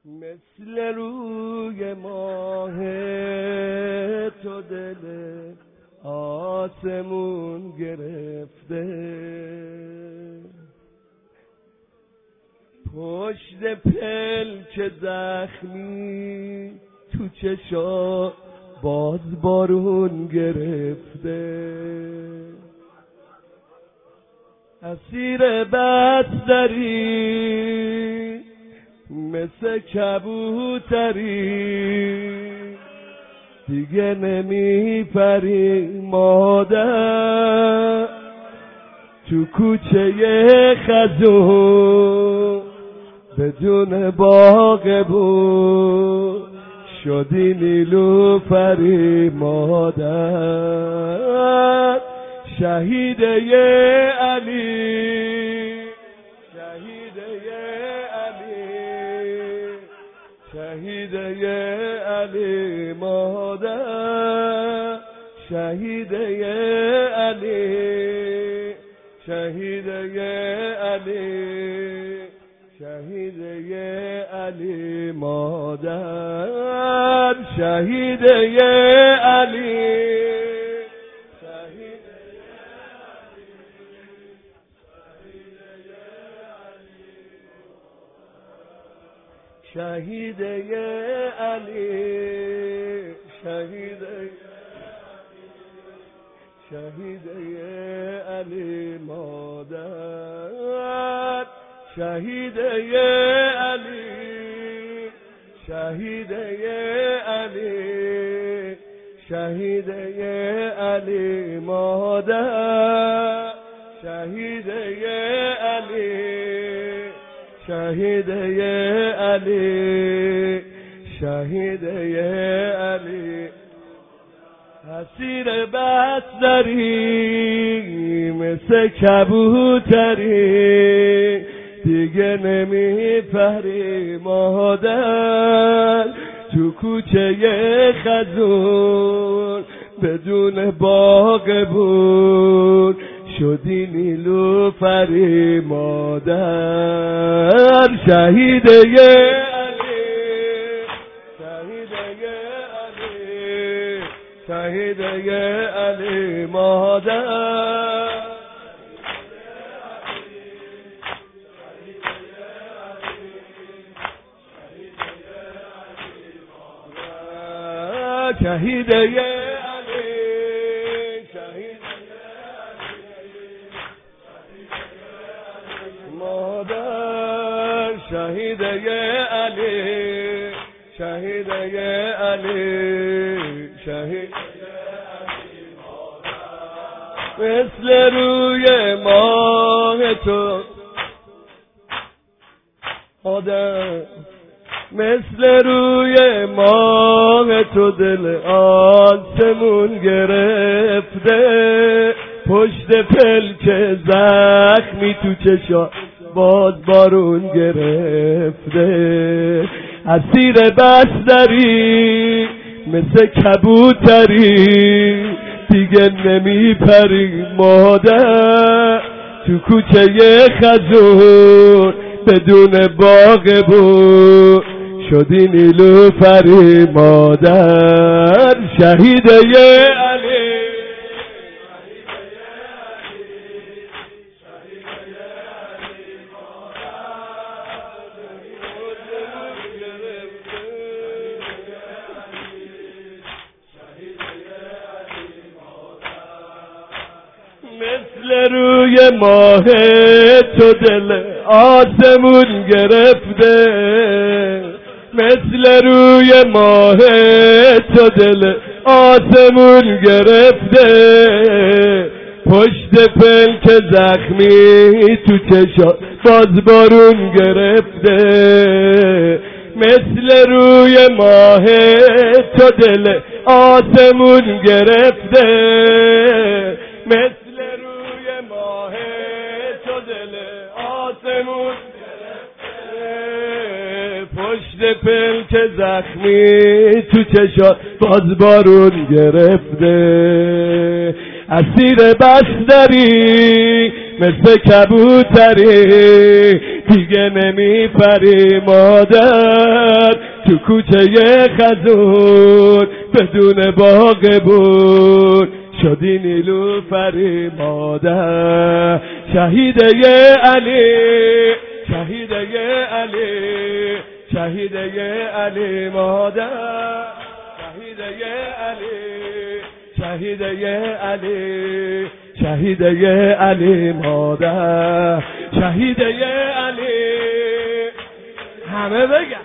مثل روی ماه تو دل آسمون گرفته، پشت پلک زخمی تو چشا باز بارون گرفته، اسیر بستری مثل کبوتری، دیگه نمیپری مادر تو کوچه خزون، بدون باغ بود شدی نیلوفری مادر. شهید علی، شهید علی، شهید علی مادر، شهید علی، شهید علی، شهید علی مادر، شهید علی، شهید علی، شهید شهید علی مادر، شهید علی، شهید علی، شهید علی مادر، شهید علی، شهید علی، شهید علی. اسیر بستری مثل کبوتری، دیگه نمیپری مادر تو کوچه خزون، بدون باغ بود شدی نیلوفری مادر. شهید علی، شهید علی، شهید علی مادر، شهید علی، شهید مادر، شهید علی، شهید علی، شهید مثل روی ماه تو مادر، مثل روی ماه تو دل آسمون گرفته، پشت پلک زخمی تو چشا باز بارون گرفته، اسیر بستری مثل کبوتری، دیگه نمیپری مادر تو کوچه خزون، بدون باغ بود شدی نیلوفری مادر. شهید علی، مثل روی ماه تو دل آسمون گرفته، مثل روی ماه تو دل آسمون گرفته، پشت پلک زخمی تو چشا باز بارون گرفته، مثل روی ماه تو دل آسمون گرفته، مثل روی ماه تو دل آسمون گرفته، پشت پلک زخمی تو چشا باز بارون گرفته، اسیر بستری مثل کبوتری، دیگه نمیپری مادر تو کوچه خزون بدون باغ بود شدی نیلوفری مادر شهیده علی شهیده علی شهیده علی مادر شهیده علی شهیده علی شهیده علی مادر شهیده علی همه بگن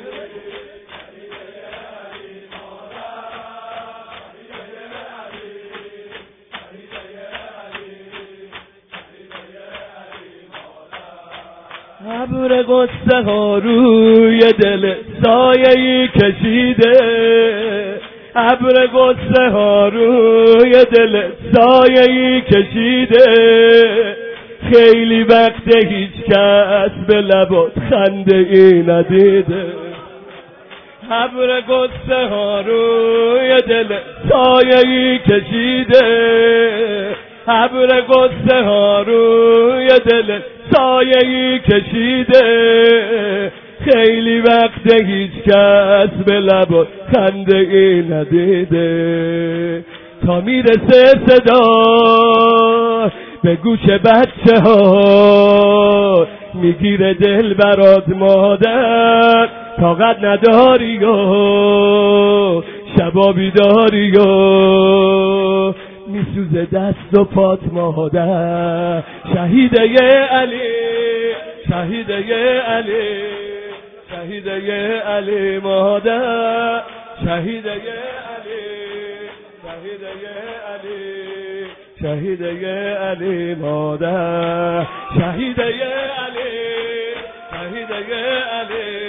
ابر قصه ها روی دل سایه‌ای کشیده ابر قصه ها روی دل سایه‌ای کشیده خیلی وقت هیچ کس به لبات خنده ای ندیده ابر قصه ها روی دل سایه‌ای کشیده ابر قصه ها روی دل سایه‌ای کشیده خیلی وقت هیچ کس به لبات خنده ای ندیده تا میرسه صدا به گوش بچه ها میگیره دل برات مادر طاقت نداری و شبا بیداری و میسوزه دست و پات مادر شهیده علی شهیده علی شهیده علی مادر شهیده علی شهیده علی شهیده علی مادر شهیده علی شهیده علی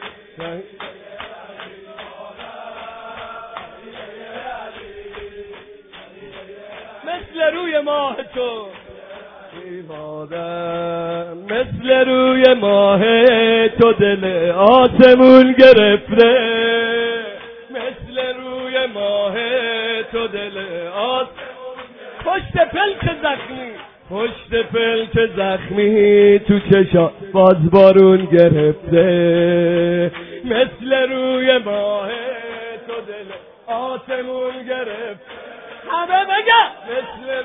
مثل روی ماه تو مادر مثل روی ماه تو دل آسمون گرفته مثل روی ماه تو دل آسمون پشت پلک زخمی پشت پلک زخمی تو چشا باز بارون گرفته مثل روی ماه تو دل آسمون گرفته همه بگه مثل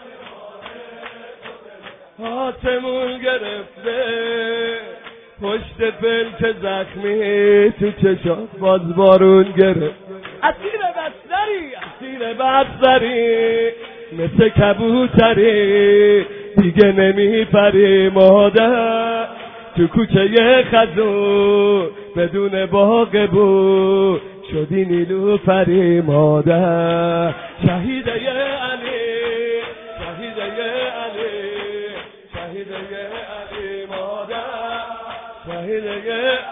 آسمون گرفته پشت پلک زخمی تو چشات باز بارون گرفت اسیر بستری اسیر بستری مثل کبوتری دیگه نمیپری مادر تو کوچه خزون بدون باغ بود شدی نیلوفری مادر شهیده علی شهیده علی شهیده علی مادر شهیده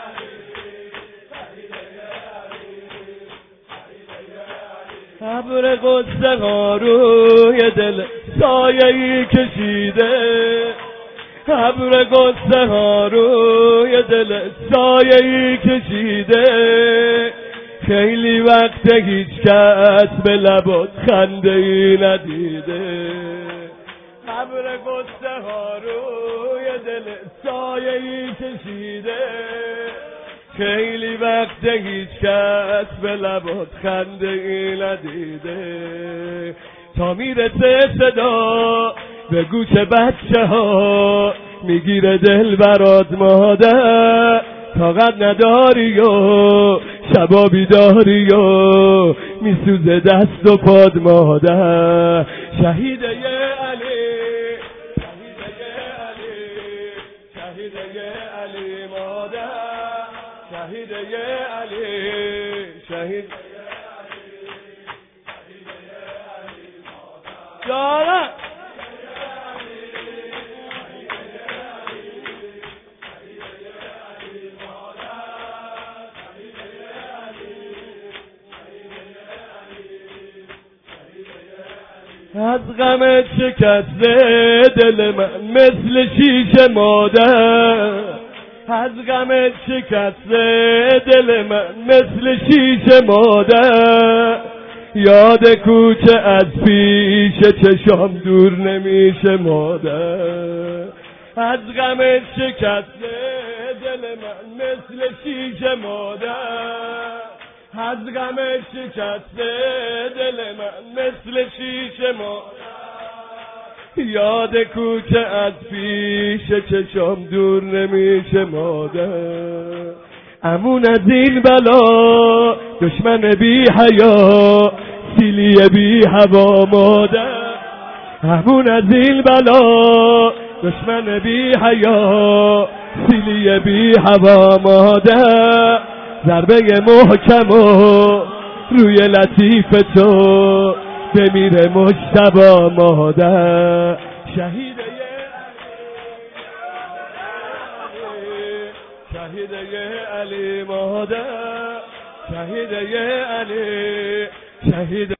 ابر قصه ها روی دل سایه‌ای کشیده ابر قصه ها روی دل سایه‌ای کشیده خیلی وقت هیچ کس به لبات خنده ای ندیده ابر قصه ها روی دل سایه‌ای کشیده خیلی وقت هیچ کس به لبات خنده ای ندیده تا میرسه صدا به گوش بچه ها میگیره دل برات مادر طاقت نداری و شبا بیداری و میسوزه دست و پاد مادر شهیده علی شهیده علی شهیده علی مادر شهیده علی شهید جانم از غم شکسته دل من مثل شیشه مادر از غم شکسته دل من مثل شیشه مادر یاد کوچه از پیش چشام دور نمیشه مادر از غم شکسته من مثل شیشه مادر، از غم شکسته دل من مثل شیشه مادر. یاد کوچه از پیش چشم دور نمیشه مادر، امون از این بلا دشمن بی حیا، سیلی بی هوا مادر. امون از این بلا دشمن بی حیا، سیلی بی هوا مادر. ضربه محکم و روی لطیف تو بمیره مجتبی مادر. شهید علی مادر، شهید علی، شهید